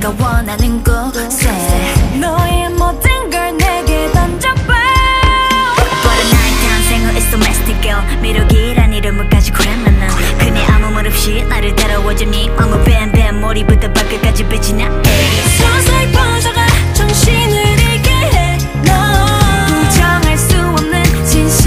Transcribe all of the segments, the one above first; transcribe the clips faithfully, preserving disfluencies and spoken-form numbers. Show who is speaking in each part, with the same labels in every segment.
Speaker 1: 네가 원하는 곳에 너의 모든 걸 내게 던져봐. What a night 탄생은 is domestic girl. 매력이란 이름을 가지고 란 난 그네 아무 말 없이 나를 따라와줘. 네 맘은 뱀뱀 머리부터 발끝까지 빛이 나. 서서히 퍼져가 정신을 잃게 해. 너 부정할 수 없는 진실.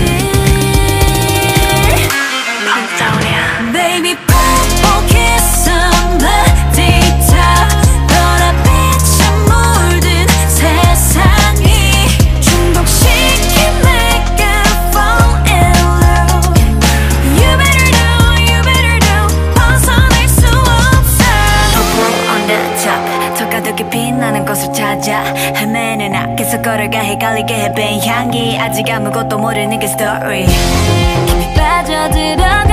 Speaker 1: 판타오냐 Baby 뽀뽀해 somebody top. 너라 빛에 물든 세상이 중독시킨 내가 fall in love. You better know, you better know. 벗어날 수 없어. Up on the top 더 가득히 빛나는 곳을 찾아 헤매는 앞에서 걸어가 헷갈리게 해 빈 향기. 아직 아무것도 모르는 그 스토리 깊이 빠져들어